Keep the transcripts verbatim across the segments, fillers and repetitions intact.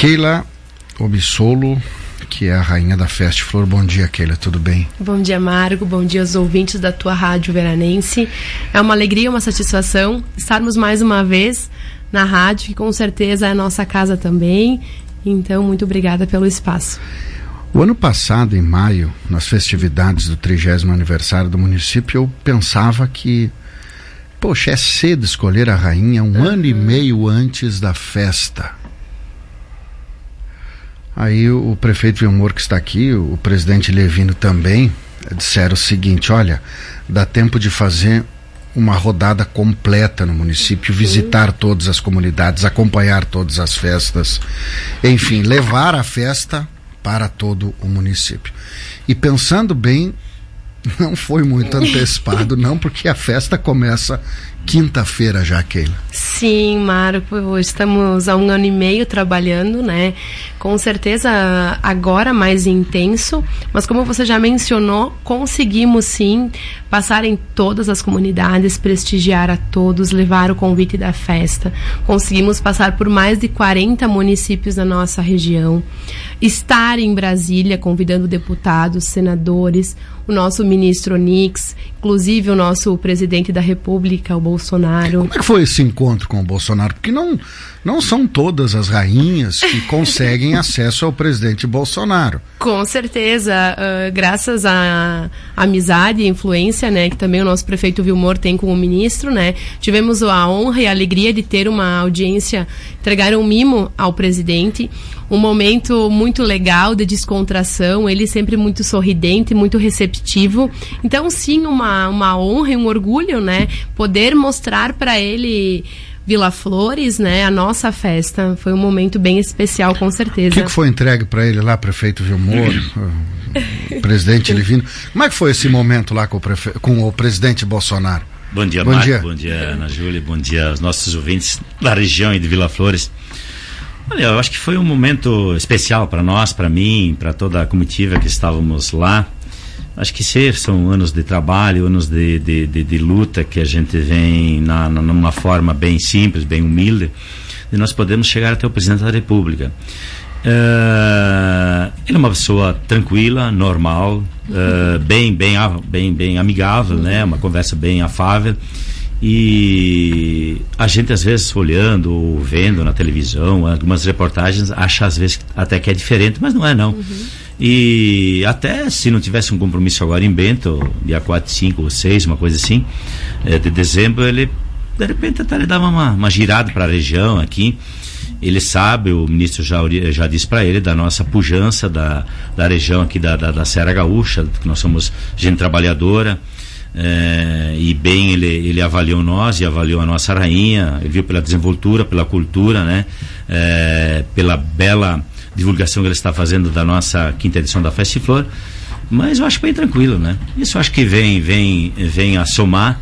Keila Obisolo, que é a rainha da Festa Flor. Bom dia, Keila, tudo bem? Bom dia, Margo, bom dia aos ouvintes da tua rádio veranense. É uma alegria, uma satisfação estarmos mais uma vez na rádio, que com certeza é a nossa casa também. Então, muito obrigada pelo espaço. O ano passado, em maio, nas festividades do trigésimo aniversário do município, eu pensava que, poxa, é cedo escolher a rainha um uhum. ano e meio antes da festa. Aí o, o prefeito Vilmor, que está aqui, o, o presidente Levino também, disseram o seguinte: olha, dá tempo de fazer uma rodada completa no município, visitar todas as comunidades, acompanhar todas as festas, enfim, levar a festa para todo o município. E pensando bem, não foi muito antecipado, não, porque a festa começa quinta-feira já, Keila. Sim, Marco, estamos há um ano e meio trabalhando, né? Com certeza agora mais intenso, mas como você já mencionou, conseguimos sim passar em todas as comunidades, prestigiar a todos, levar o convite da festa. Conseguimos passar por mais de quarenta municípios da nossa região, estar em Brasília convidando deputados, senadores, o nosso ministro Onix, inclusive o nosso presidente da República, o Bolsonaro. Como é que foi esse encontro com o Bolsonaro? Porque não, não são todas as rainhas que conseguem acesso ao presidente Bolsonaro. Com certeza, uh, graças à amizade e influência, né, que também o nosso prefeito Vilmor tem com o ministro, né, tivemos a honra e a alegria de ter uma audiência, entregar um mimo ao presidente, um momento muito legal de descontração, ele sempre muito sorridente, muito receptivo. Então, sim, uma, uma honra e um orgulho, né, poder mostrar para ele Vila Flores, né, a nossa festa. Foi um momento bem especial, com certeza. O que, que foi entregue para ele lá, prefeito Vilmor, o presidente Levino? Como é que foi esse momento lá com o, prefe... com o presidente Bolsonaro? Bom dia, bom Marco, dia. Bom dia, Ana Júlia, bom dia aos nossos ouvintes da região e de Vila Flores. Olha, eu acho que foi um momento especial para nós, para mim, para toda a comitiva que estávamos lá. Acho que ser, são anos de trabalho, anos de, de, de, de luta, que a gente vem na, na, numa forma bem simples, bem humilde, e nós podemos chegar até o presidente da República. Uh, ele é uma pessoa tranquila, normal, uh, bem, bem, bem, bem amigável, né? Uma conversa bem afável. E a gente, às vezes, olhando ou vendo na televisão algumas reportagens, acha às vezes até que é diferente, mas não é, não. Uhum. E até se não tivesse um compromisso agora em Bento, dia quatro, cinco ou seis, uma coisa assim, é, de dezembro, ele de repente até ele dava uma, uma girada para a região aqui. Ele sabe, o ministro já, já disse para ele da nossa pujança da, da região aqui da, da, da Serra Gaúcha, que nós somos gente trabalhadora. É, e bem ele, ele avaliou nós e avaliou a nossa rainha, ele viu pela desenvoltura, pela cultura, né? É, pela bela divulgação que ele está fazendo da nossa quinta edição da Festa Flor. Mas eu acho bem tranquilo, né? Isso eu acho que vem, vem, vem a somar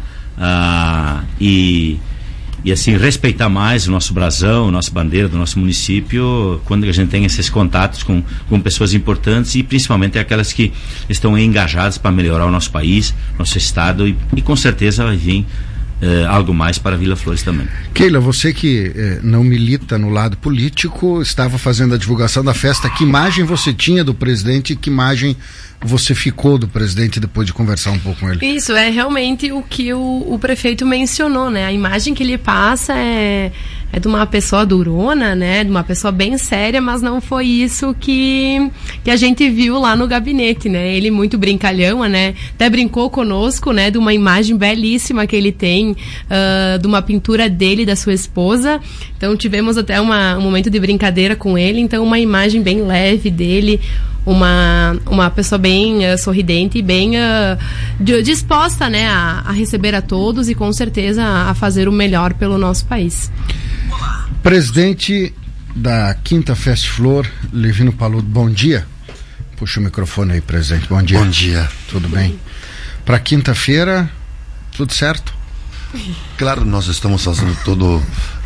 uh, e, e assim respeitar mais o nosso brasão, a nossa bandeira do nosso município, quando a gente tem esses contatos com, com pessoas importantes e principalmente aquelas que estão engajadas para melhorar o nosso país, nosso estado e, e com certeza vai vir eh, algo mais para Vila Flores também. Keila, você que eh, não milita no lado político, estava fazendo a divulgação da festa, que imagem você tinha do presidente e que imagem você ficou do presidente depois de conversar um pouco com ele? Isso, é realmente o que o, o prefeito mencionou, né? A imagem que ele passa é, é de uma pessoa durona, né? De uma pessoa bem séria, mas não foi isso que, que a gente viu lá no gabinete, né? Ele muito brincalhão, né? Até brincou conosco, né? De uma imagem belíssima que ele tem, uh, de uma pintura dele e da sua esposa. Então tivemos até uma, um momento de brincadeira com ele, então uma imagem bem leve dele, uma, uma pessoa bem uh, sorridente e bem uh, disposta, né, a, a receber a todos e com certeza a, a fazer o melhor pelo nosso país. Presidente da Quinta Festa Flor, Levino Paludo, bom dia. Puxa o microfone aí, presidente. Bom dia. Bom dia. Tudo bem? Para quinta-feira, tudo certo? Claro, nós estamos fazendo todo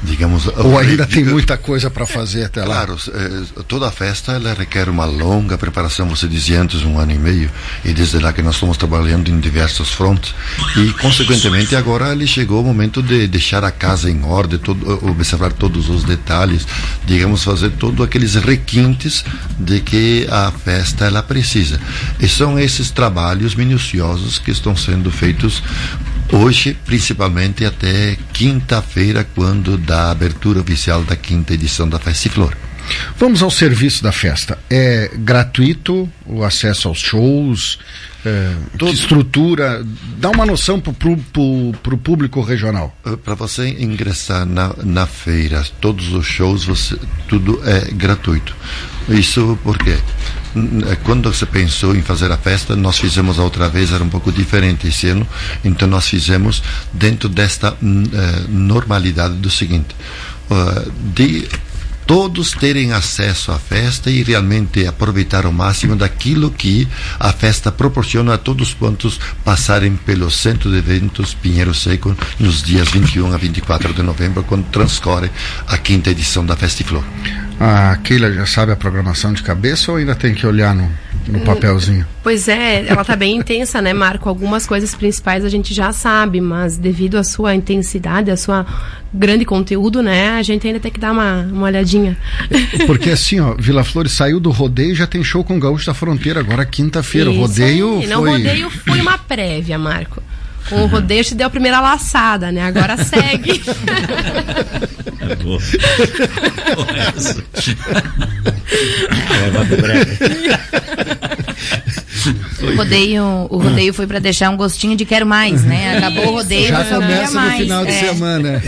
digamos... Ou ainda tem muita coisa para fazer até lá? Claro, eh, toda a festa ela requer uma longa preparação, você dizia antes um ano e meio, e desde lá que nós estamos trabalhando em diversos frontes, e consequentemente agora ele chegou o momento de deixar a casa em ordem, todo, observar todos os detalhes, digamos, fazer todos aqueles requintes de que a festa ela precisa. E são esses trabalhos minuciosos que estão sendo feitos hoje, principalmente até quinta-feira, quando dá a abertura oficial da quinta edição da Festiflor. Vamos ao serviço da festa. É gratuito o acesso aos shows? É, Todo... Que estrutura? Dá uma noção para o público regional. Para você ingressar na, na feira, todos os shows, você, tudo é gratuito. Isso porque quando você pensou em fazer a festa, nós fizemos a outra vez, era um pouco diferente esse ano, então nós fizemos dentro desta uh, normalidade do seguinte, uh, de todos terem acesso à festa e realmente aproveitar ao máximo daquilo que a festa proporciona a todos quantos passarem pelo Centro de Eventos Pinheiro Seco nos dias vinte e um a vinte e quatro de novembro, quando transcorre a quinta edição da Festiflor. A Keila já sabe a programação de cabeça ou ainda tem que olhar no, no papelzinho? Pois é, ela tá bem intensa, né, Marco? Algumas coisas principais a gente já sabe, mas devido à sua intensidade, à sua grande conteúdo, né, a gente ainda tem que dar uma, uma olhadinha. Porque assim, ó, Vila Flores saiu do rodeio e já tem show com o Gaúcho da Fronteira, agora quinta-feira. O rodeio aí. foi... Não, o rodeio foi uma prévia, Marco. Com o rodeio te deu a primeira laçada, né? Agora segue. É boa. Boa essa. É, vai pro breve. O rodeio, o rodeio foi para deixar um gostinho de quero mais, né? Acabou o rodeio, já começa no mais. final de é. semana.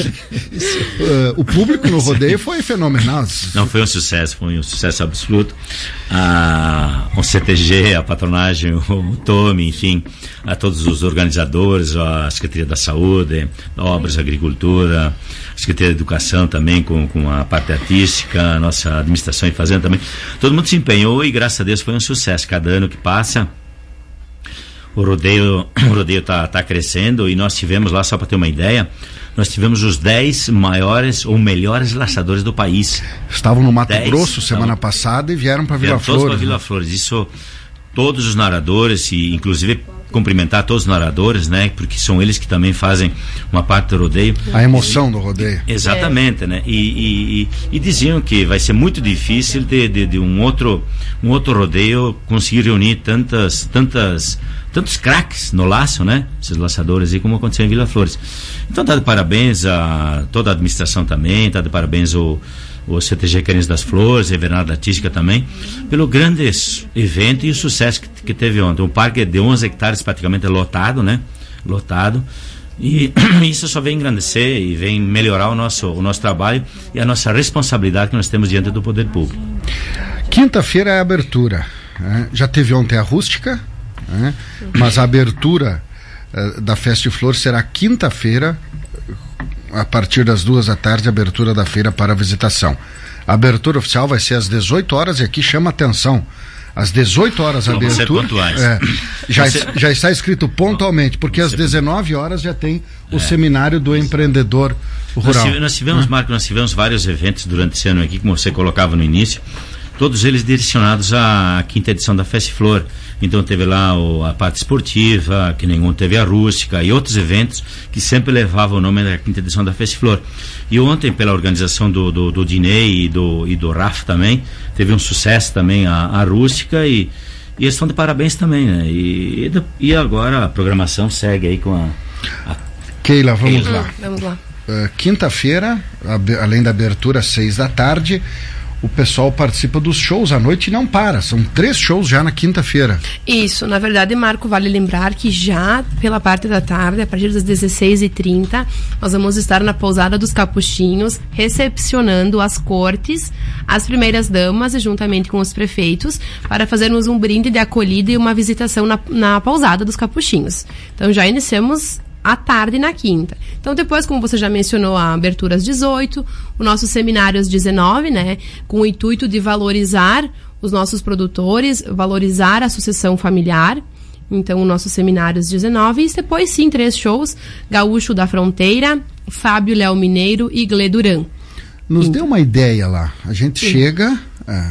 uh, o público no rodeio foi fenomenal. Não, foi um sucesso, foi um sucesso absoluto. Ah, o C T G, a patronagem, o Tome, enfim, a todos os organizadores, a Secretaria da Saúde, Obras, Agricultura, a Secretaria da Educação também, com, com a parte artística, a nossa administração e fazenda também. Todo mundo se empenhou e, graças a Deus, foi um sucesso. Cada ano que passa, o rodeio o rodeio tá, tá crescendo, e nós tivemos lá, só para ter uma ideia, nós tivemos os dez maiores ou melhores laçadores do país. Estavam no Mato dez, Grosso semana então, passada e vieram para Vila vieram Flores. Todos para Vila né? Flores. Isso, todos os narradores, e inclusive cumprimentar todos os narradores, né? Porque são eles que também fazem uma parte do rodeio. A emoção do rodeio. Exatamente, é. né? E, e, e, e diziam que vai ser muito difícil de, de, de um outro um outro rodeio conseguir reunir tantas tantas tantos craques no laço, né? Esses laçadores aí, como aconteceu em Vila Flores. Então tá de parabéns a toda a administração também, tá de parabéns o o C T G Carinhos das Flores, a Invernada Artística também, pelo grande evento e o sucesso que, que teve ontem. Um parque de onze hectares praticamente lotado, né? Lotado. E isso só vem engrandecer e vem melhorar o nosso, o nosso trabalho e a nossa responsabilidade que nós temos diante do poder público. Quinta-feira é a abertura. Né? Já teve ontem a rústica, né? Mas a abertura uh, da Festiflor será quinta-feira, a partir das duas da tarde, a abertura da feira para visitação. A abertura oficial vai ser às dezoito horas, e aqui chama atenção. Às dezoito horas a Vamos abertura. É, já, Você... já está escrito pontualmente, porque às dezenove horas já tem o é. seminário do empreendedor rural. Nós, nós tivemos, hum? Marco, nós tivemos vários eventos durante esse ano aqui, como você colocava no início, todos eles direcionados à quinta edição da Festiflor. Então teve lá o, a parte esportiva, que nenhum teve a rústica, e outros eventos que sempre levavam o nome da quinta edição da Festiflor. E ontem, pela organização do, do, do Dinei e do, e do Rafa também, teve um sucesso também a, a rústica, e, e eles estão de parabéns também, né? E, e, e agora a programação segue aí com a... a Keila, vamos Keila. lá. Hum, vamos lá. Uh, quinta-feira, além da abertura às seis da tarde, o pessoal participa dos shows à noite e não para. São três shows já na quinta-feira. Isso, na verdade, Marco, vale lembrar que já pela parte da tarde, a partir das dezesseis e trinta, nós vamos estar na Pousada dos Capuchinhos, recepcionando as cortes, as primeiras damas, e juntamente com os prefeitos, para fazermos um brinde de acolhida e uma visitação na, na Pousada dos Capuchinhos. Então já iniciamos à tarde na quinta. Então depois, como você já mencionou, a abertura às dezoito, o nosso seminário às dezenove, né, com o intuito de valorizar os nossos produtores, valorizar a sucessão familiar. Então o nosso seminário às dezenove, e depois sim, três shows: Gaúcho da Fronteira, Fábio Léo Mineiro e Glê Duran. Nos dê uma ideia lá. A gente Sim. chega é,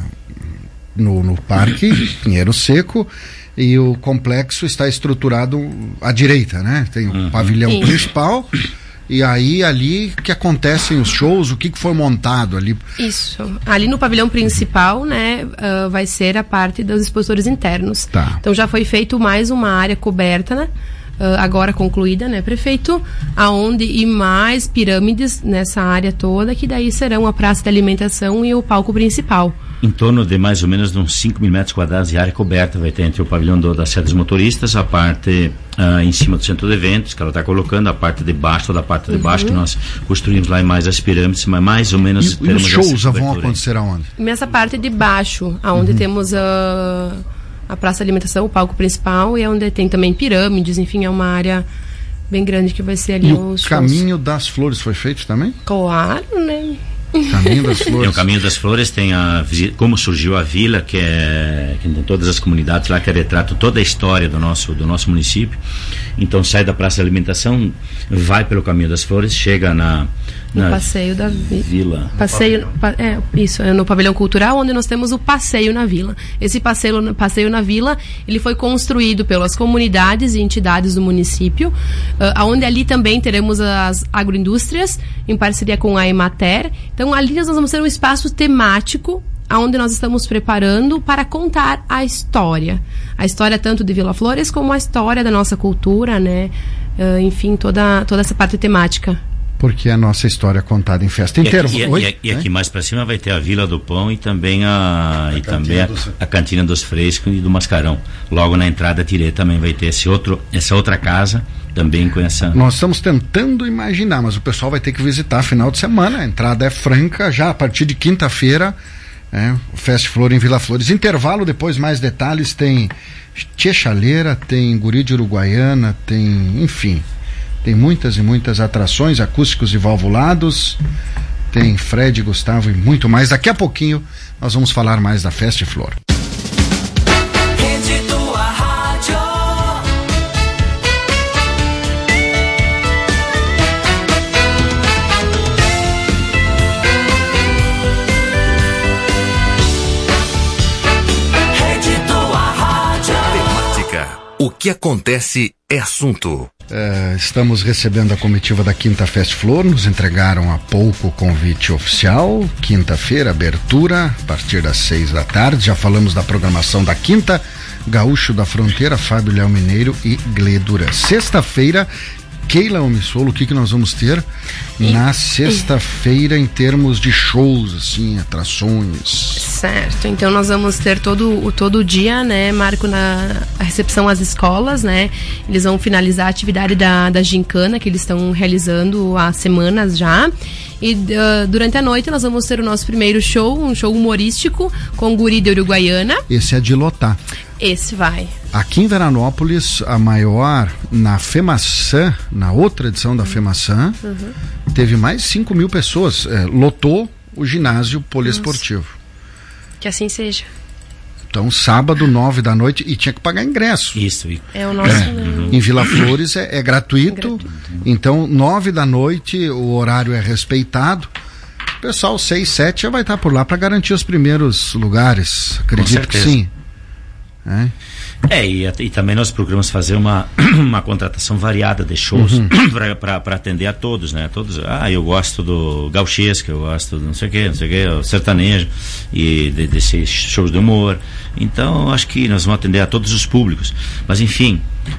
no, no Parque Pinheiro Seco e o complexo está estruturado à direita, né? Tem o uhum. pavilhão Sim. principal e aí ali que acontecem os shows, o que, que foi montado ali? Isso. Ali no pavilhão principal, né, uh, vai ser a parte dos expositores internos. Tá. Então já foi feito mais uma área coberta, né? Uh, agora concluída, né, prefeito, aonde e mais pirâmides nessa área toda, que daí serão a praça de alimentação e o palco principal. Em torno de mais ou menos uns cinco mil metros quadrados de área coberta vai ter entre o pavilhão do, da sede dos motoristas, a parte uh, em cima do centro de eventos, que ela está colocando, a parte de baixo, toda a parte de baixo, uhum. que nós construímos lá em mais as pirâmides, mas mais ou menos... E, e os shows vão acontecer aonde? Nessa parte de baixo, aonde uhum. temos a... Uh, a praça de alimentação, o palco principal, e é onde tem também pirâmides, enfim, é uma área bem grande que vai ser ali. E os o Caminho das Flores foi feito também? Claro, né? Caminho das Flores. Tem o Caminho das Flores, tem a como surgiu a vila, que é que tem todas as comunidades lá que retratam toda a história do nosso do nosso município. Então sai da praça de alimentação, vai pelo Caminho das Flores, chega na no passeio da vi vila. Passeio, pa, é, isso, é no pavilhão cultural, onde nós temos o passeio na vila. Esse passeio, passeio na vila, ele foi construído pelas comunidades e entidades do município, uh, onde ali também teremos as agroindústrias, em parceria com a Emater. Então ali nós vamos ter um espaço temático, onde nós estamos preparando para contar a história. A história tanto de Vila Flores, como a história da nossa cultura, né? Uh, enfim, toda, toda essa parte temática. Porque a nossa história é contada em festa inteira. E, aqui, e, e, e aqui mais para cima vai ter a Vila do Pão e também a, a, e também a, a Cantina dos Frescos e do Mascarão. Logo na entrada Tirê também vai ter esse outro, essa outra casa também com essa... Nós estamos tentando imaginar, mas o pessoal vai ter que visitar final de semana. A entrada é franca, já a partir de quinta-feira, é, o Fest Flor em Vila Flores. Intervalo, depois mais detalhes, tem Tchê Chaleira, tem Guri de Uruguaiana, tem, enfim... Tem muitas e muitas atrações, acústicos e valvulados. Tem Fred, Gustavo e muito mais. Daqui a pouquinho nós vamos falar mais da Fest Flor. Rede tua rádio. Rede tua rádio. Temática. O que acontece é assunto. Uh, estamos recebendo a comitiva da Quinta Fest Flor. Nos entregaram há pouco o convite oficial. Quinta-feira, abertura a partir das seis da tarde. Já falamos da programação da Quinta, Gaúcho da Fronteira, Fábio Léo Mineiro e Glê Duran. Sexta-feira, Keila Omissolo, o que que nós vamos ter e, na sexta-feira em termos de shows, assim, atrações? Certo, então nós vamos ter todo, todo o dia, né, Marco, na a recepção às escolas, né, eles vão finalizar a atividade da, da gincana que eles estão realizando há semanas já, e uh, durante a noite nós vamos ter o nosso primeiro show, um show humorístico com o Guri de Uruguaiana. Esse é de lotar. Esse vai. Aqui em Veranópolis, a maior, na FEMAÇã, na outra edição da FEMAÇã, uhum. teve mais de cinco mil pessoas. É, lotou o ginásio poliesportivo. Nossa. Que assim seja. Então, sábado, nove da noite, e tinha que pagar ingresso. Isso. É o nosso. É. Uhum. Em Vila Flores é, é gratuito. gratuito. Então, nove da noite, o horário é respeitado. O pessoal, seis, sete, já vai estar por lá para garantir os primeiros lugares. Acredito que sim. É, é e, e também nós procuramos fazer uma, uma contratação variada de shows uhum. para atender a todos, né? Todos, ah, eu gosto do gauchesco, eu gosto do não sei o que, não sei o que, o sertanejo e de, desses shows de humor. Então, acho que nós vamos atender a todos os públicos. Mas, enfim,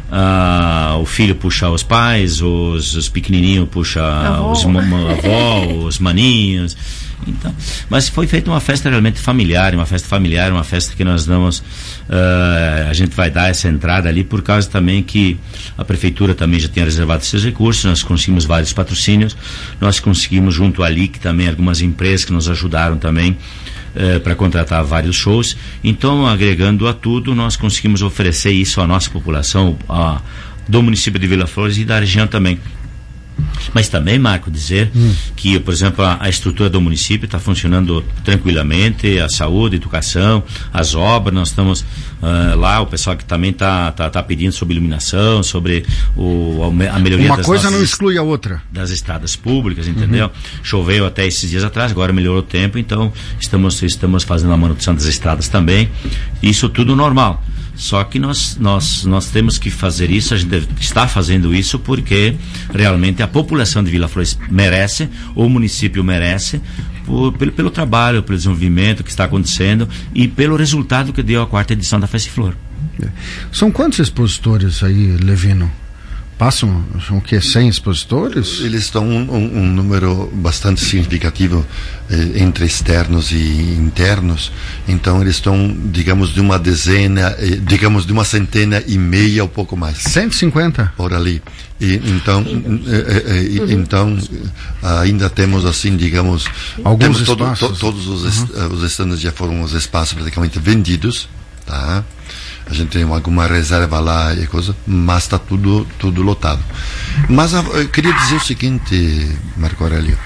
uh, o filho puxa os pais, os, os pequenininhos puxa avó. os a avó, os maninhos. Então, mas foi feita uma festa realmente familiar, uma festa familiar, uma festa que nós damos, uh, a gente vai dar essa entrada ali por causa também que a prefeitura também já tinha reservado seus recursos, nós conseguimos vários patrocínios, nós conseguimos junto ali que também algumas empresas que nos ajudaram também uh, para contratar vários shows, então agregando a tudo nós conseguimos oferecer isso à nossa população, a, do município de Vila Flores e da região também. Mas também, Marco, dizer hum. que, por exemplo, a, a estrutura do município está funcionando tranquilamente, a saúde, a educação, as obras, nós estamos uh, lá, o pessoal que também está tá, tá pedindo sobre iluminação, sobre o, a melhoria Uma das coisa nossas, não exclui a outra. Das estradas públicas, entendeu? Uhum. Choveu até esses dias atrás, agora melhorou o tempo, então estamos, estamos fazendo a manutenção das estradas também, isso tudo normal. Só que nós, nós, nós temos que fazer isso, a gente deve, está fazendo isso porque realmente a população de Vila Flores merece, o município merece, por, pelo, pelo trabalho, pelo desenvolvimento que está acontecendo e pelo resultado que deu a quarta edição da Festa Flor. São quantos expositores aí, Levino? Passam, são o quê? cem expositores? Eles estão um, um, um número bastante significativo eh, entre externos e internos. Então eles estão, digamos, de uma dezena, eh, digamos, de uma centena e meia ou pouco mais. cento e cinquenta? Por ali. E, então, eh, eh, uhum. então ainda temos assim, digamos, alguns temos espaços. Todo, to, todos os, est uhum. os estandes já foram os espaços praticamente vendidos, tá? A gente tem alguma reserva lá e coisa, mas está tudo, tudo lotado. Mas eu queria dizer o seguinte, Marco Aurélio.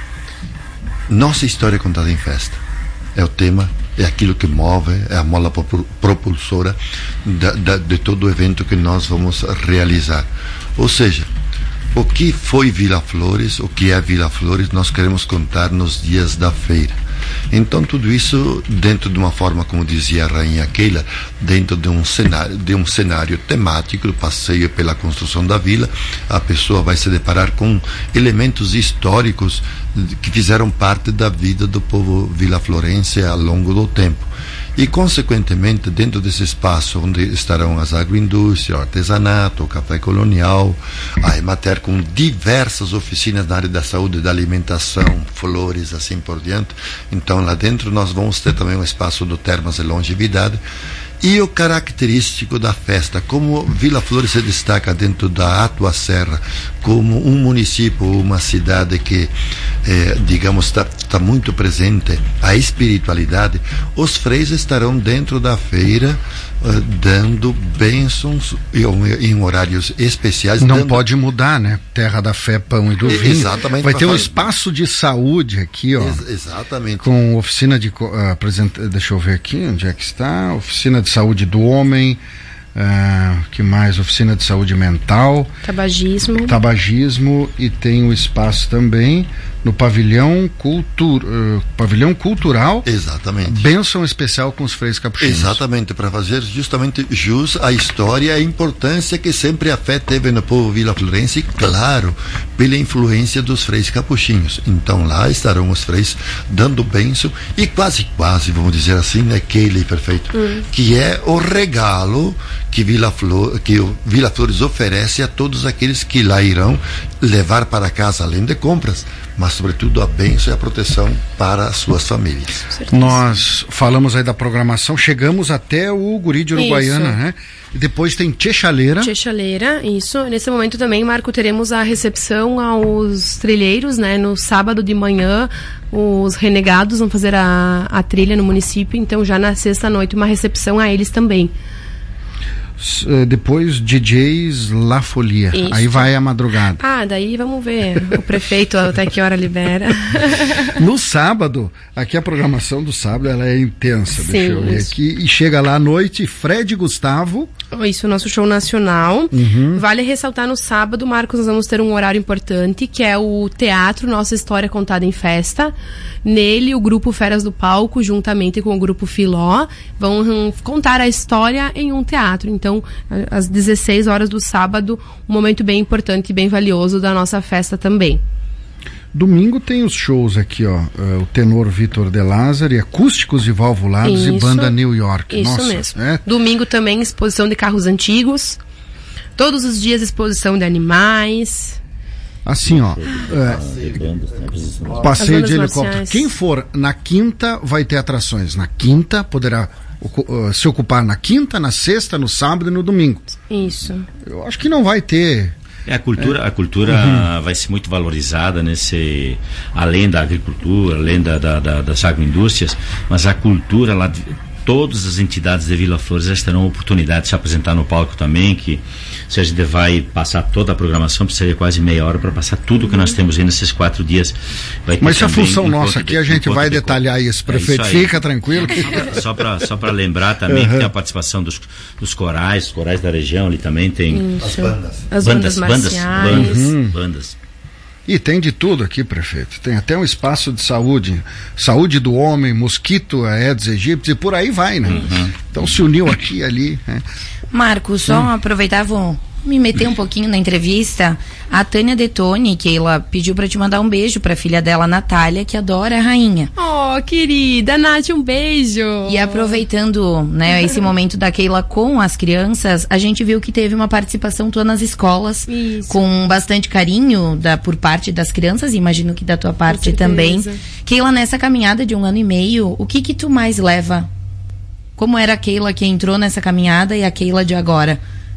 Nossa história é contada em festa. É o tema, é aquilo que move, é a mola propulsora da, da, de todo o evento que nós vamos realizar. Ou seja, o que foi Vila Flores, o que é Vila Flores, nós queremos contar nos dias da feira. Então tudo isso dentro de uma forma, como dizia a rainha Keila, dentro de um cenário, de um cenário temático, do passeio pela construção da vila, a pessoa vai se deparar com elementos históricos que fizeram parte da vida do povo vilaflorense ao longo do tempo. E, consequentemente, dentro desse espaço onde estarão as agroindústrias, o artesanato, o café colonial, a Emater com diversas oficinas na área da saúde, da alimentação, flores, assim por diante. Então, lá dentro nós vamos ter também um espaço do Termas e Longevidade. E o característico da festa, como Vila Flores se destaca dentro da Atua Serra, como um município, uma cidade que, eh, digamos, está tá muito presente a espiritualidade, os freis estarão dentro da feira uh, dando bênçãos em, em horários especiais. Não dando... pode mudar, né? Terra da Fé, Pão e do Vinho. Exatamente. Vai ter um fazer... espaço de saúde aqui, ó. Ex exatamente. Com oficina de... Uh, apresent... Deixa eu ver aqui, onde é que está? Oficina de saúde do homem, uh, que mais? Oficina de saúde mental, tabagismo tabagismo e tem o espaço também no pavilhão, cultur, uh, pavilhão cultural. Exatamente. Bênção especial com os freis capuchinhos. Exatamente, para fazer justamente jus à história e à importância que sempre a fé teve no povo vilaflorense, claro, pela influência dos freis capuchinhos. Então lá estarão os freis dando bênção e quase, quase, vamos dizer assim, né, Keila perfeito, hum. que é o regalo que Vila, Flor, que o Vila Flores oferece a todos aqueles que lá irão levar para casa, além de compras, mas sobretudo a bênção e a proteção para as suas famílias. Nós falamos aí da programação, chegamos até o Guri de Uruguaiana, isso. né? E depois tem Tchechaleira. Tchechaleira, isso. Nesse momento também, Marco, teremos a recepção aos trilheiros, né? No sábado de manhã, os renegados vão fazer a, a trilha no município, então já na sexta-noite uma recepção a eles também. Depois D Js La Folia. Isso. Aí vai a madrugada. Ah, daí vamos ver o prefeito até que hora libera. No sábado, aqui a programação do sábado ela é intensa. Sim, deixa eu ver isso. aqui. E chega lá à noite, Fred Gustavo. Isso, o nosso show nacional. Uhum. Vale ressaltar no sábado, Marcos, nós vamos ter um horário importante, que é o teatro Nossa História Contada em Festa. Nele, o grupo Feras do Palco, juntamente com o grupo Filó, vão hum, contar a história em um teatro. Então, às dezesseis horas do sábado, um momento bem importante e bem valioso da nossa festa também. Domingo tem os shows aqui, ó. Uh, o tenor Vitor De Lázaro, acústicos e valvulados isso, e banda New York. Isso Nossa, mesmo. É? Domingo também exposição de carros antigos. Todos os dias exposição de animais. Assim, ó. É, passeio de helicóptero. Marciais. Quem for na quinta vai ter atrações. Na quinta poderá uh, se ocupar na quinta, na sexta, no sábado e no domingo. Isso. Eu acho que não vai ter. É, a cultura, é. a cultura uhum. vai ser muito valorizada nesse, além da agricultura, além da, da, da, das agroindústrias, mas a cultura lá, todas as entidades de Vila Flores já terão a oportunidade de se apresentar no palco também, que se a gente vai passar toda a programação, precisaria quase meia hora para passar tudo que nós temos aí nesses quatro dias. Vai ter Mas se a também função encontro nossa aqui, de- a gente encontro vai de- detalhar isso, prefeito. É isso aí. Fica tranquilo. Que... Só para só para lembrar também que tem a participação dos, dos corais, os corais da região ali também tem. As bandas. As bandas, bandas bandas, marciais. bandas, Uhum. bandas. E tem de tudo aqui, prefeito. Tem até um espaço de saúde. Saúde do homem, mosquito, Aedes aegypti, e por aí vai, né? Uhum. Então se uniu aqui e ali. Né? Marcos, só Hum. aproveitar, vou me meter um pouquinho na entrevista. A Tânia Detoni, que ela pediu pra te mandar um beijo pra filha dela, Natália, que adora a rainha. Oh, querida, Nath, um beijo. E aproveitando, né, esse momento da Keila com as crianças, a gente viu que teve uma participação tua nas escolas, Isso. com bastante carinho da, por parte das crianças, e imagino que da tua parte certeza. também. Keila, nessa caminhada de um ano e meio, o que que tu mais leva? Como era a Keila que entrou nessa caminhada e a Keila de agora?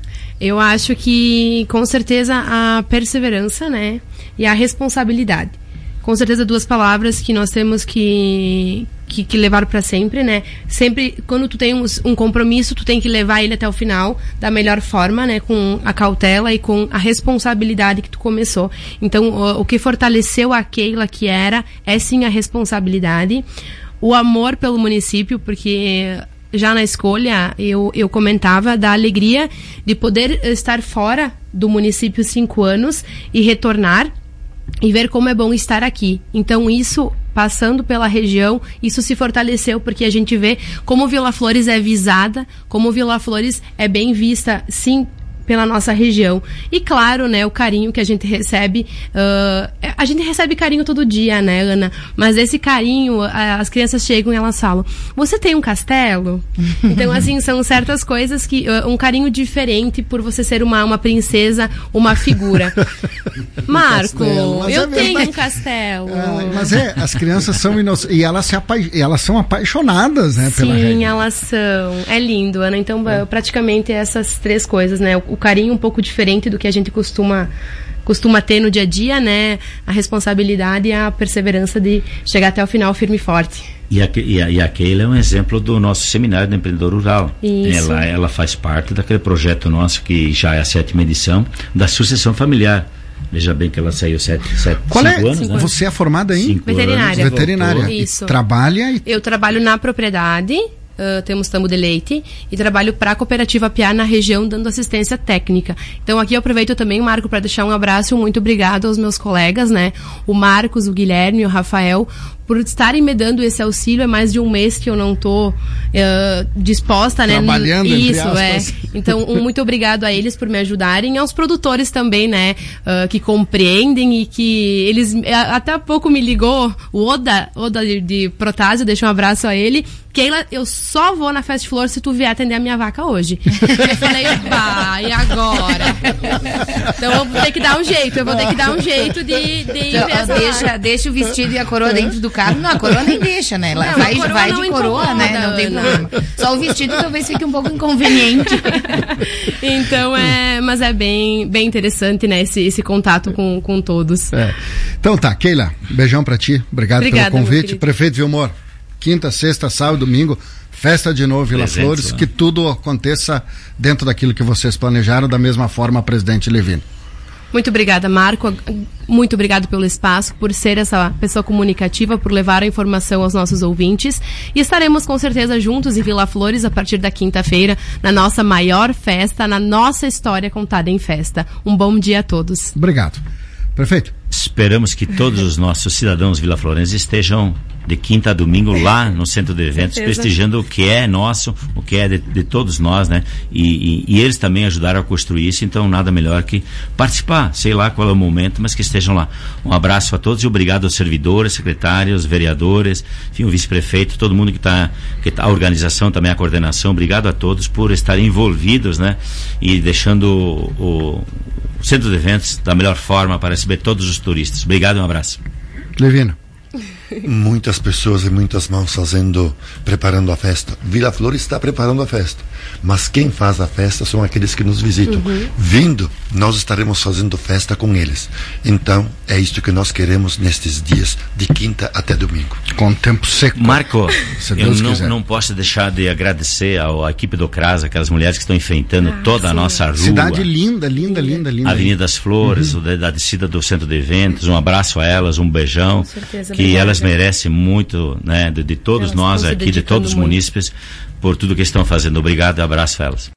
Eu acho que, com certeza, a perseverança, né? E a responsabilidade. Com certeza, duas palavras que nós temos que, que, que levar para sempre, né? Sempre, quando tu tem um, um compromisso, tu tem que levar ele até o final da melhor forma, né? Com a cautela e com a responsabilidade que tu começou. Então, o, o que fortaleceu a Keila que era, é sim a responsabilidade. O amor pelo município, porque... já na escolha, eu, eu comentava da alegria de poder estar fora do município cinco anos e retornar e ver como é bom estar aqui. Então, isso, passando pela região, isso se fortaleceu, porque a gente vê como Vila Flores é visada, como Vila Flores é bem vista, sim, pela nossa região. E claro, né, o carinho que a gente recebe, uh, a gente recebe carinho todo dia, né, Ana? Mas esse carinho, uh, as crianças chegam e elas falam, você tem um castelo? Então, assim, são certas coisas que, uh, um carinho diferente por você ser uma, uma princesa, uma figura. Marco, castelo, mas eu é tenho verdade. um castelo. Ah, mas é, as crianças são inocentes e elas, se apa... e elas são apaixonadas, né, pela Sim, região. elas são. É lindo, Ana. Então, é. praticamente essas três coisas, né? O, o carinho um pouco diferente do que a gente costuma, costuma ter no dia a dia, né? A responsabilidade e a perseverança de chegar até o final firme e forte. E a, e, a, e a Keila é um exemplo do nosso seminário de empreendedor rural. Isso. Ela, ela faz parte daquele projeto nosso, que já é a sétima edição, da sucessão familiar. Veja bem que ela saiu sete, sete Qual cinco é? anos, né? Você é formada em Cinco Veterinária. anos, veterinária. voltou. E Isso. trabalha e Eu trabalho na propriedade, uh, temos tambo de leite, e trabalho para a cooperativa Piar na região, dando assistência técnica. Então, aqui eu aproveito também, Marco, para deixar um abraço, muito obrigado aos meus colegas, né? O Marcos, o Guilherme, o Rafael, por estarem me dando esse auxílio. É mais de um mês que eu não tô uh, disposta, né? Trabalhando, entre Isso, é. aspas. Então, um muito obrigado a eles por me ajudarem, e aos produtores também, né? Uh, que compreendem e que eles... Até há pouco me ligou o Oda, Oda de, de Protásio, deixa um abraço a ele. Keila, eu só vou na Festa Flor se tu vier atender a minha vaca hoje. Eu falei, pá, e agora? Então eu vou ter que dar um jeito, eu vou ter que dar um jeito de, de ir Então, ver essa deixa, vaca. deixa o vestido e a coroa dentro do carro. Não, a coroa nem deixa, né? Ela Não, vai a coroa vai não de coroa, incomoda, né? Não tem Ana. problema. Só o vestido talvez fique um pouco inconveniente. Então é, mas é bem, bem interessante, né, esse, esse contato com, com todos. É. Então tá, Keila, beijão pra ti. Obrigado Obrigada, pelo meu convite. querido. Prefeito Vilmor, quinta, sexta, sábado, domingo, festa de novo Vila Presentes, Flores, né? que tudo aconteça dentro daquilo que vocês planejaram, da mesma forma, presidente Levino. Muito obrigada, Marco. Muito obrigado pelo espaço, por ser essa pessoa comunicativa, por levar a informação aos nossos ouvintes. E estaremos com certeza juntos em Vila Flores a partir da quinta-feira, na nossa maior festa, na nossa história contada em festa. Um bom dia a todos. Obrigado. Prefeito. Esperamos que todos os nossos cidadãos vilaflorenses estejam de quinta a domingo lá no centro de eventos, Certeza. prestigiando o que é nosso, o que é de, de todos nós, né? E, e, e eles também ajudaram a construir isso, então nada melhor que participar, sei lá qual é o momento, mas que estejam lá. Um abraço a todos e obrigado aos servidores, secretários, vereadores, enfim, o vice-prefeito, todo mundo que está, que tá, a organização também, a coordenação, obrigado a todos por estarem envolvidos, né? E deixando o, o centro de eventos da melhor forma para receber todos os turistas. Obrigado e um abraço. Levino. muitas pessoas e muitas mãos fazendo, preparando a festa. Vila Flor está preparando a festa, mas quem faz a festa são aqueles que nos visitam. Uhum. Vindo, nós estaremos fazendo festa com eles. Então, é isto que nós queremos nestes dias, de quinta até domingo. Com tempo seco. Marco, eu não, não posso deixar de agradecer à equipe do CRAS, aquelas mulheres que estão enfeitando ah, toda sim. a nossa rua. Cidade linda, linda, linda, linda. Avenida das Flores, uhum. da descida do centro de eventos. Um abraço a elas, um beijão. Com certeza, que obrigada. Elas merecem muito, né, de, de todos elas nós aqui, de todos os munícipes, por tudo que estão fazendo. Obrigado e abraço a elas.